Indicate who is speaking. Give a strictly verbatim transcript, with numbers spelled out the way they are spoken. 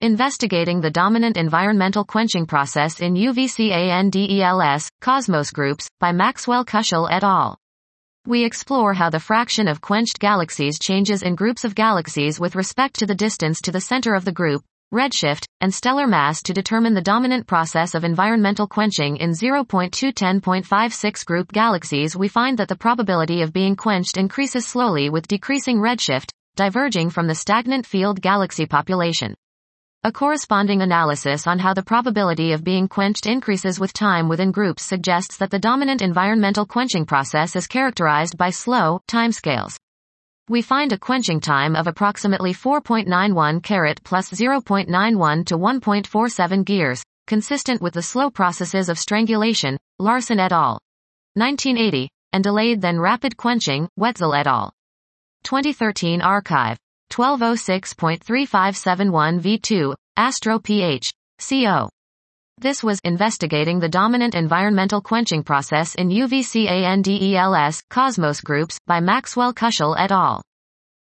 Speaker 1: Investigating the dominant environmental quenching process in U V CANDELS, Cosmos Groups, by Maxwell Kushel et al. We explore how the fraction of quenched galaxies changes in groups of galaxies with respect to the distance to the center of the group, redshift, and stellar mass to determine the dominant process of environmental quenching in zero point two to ten point five six group galaxies. We find that the probability of being quenched increases slowly with decreasing redshift, diverging from the stagnant field galaxy population. A corresponding analysis on how the probability of being quenched increases with time within groups suggests that the dominant environmental quenching process is characterized by slow timescales. We find a quenching time of approximately four point nine one carat plus zero point nine one to one point four seven gears, consistent with the slow processes of strangulation, Larson et al. nineteen eighty, and delayed then rapid quenching, Wetzel et al. twenty thirteen archive. twelve oh six point three five seven one V two, Astro pH, Co. This was Investigating the Dominant Environmental Quenching Process in U V CANDELS, Cosmos Groups, by Maxwell Kushel et al.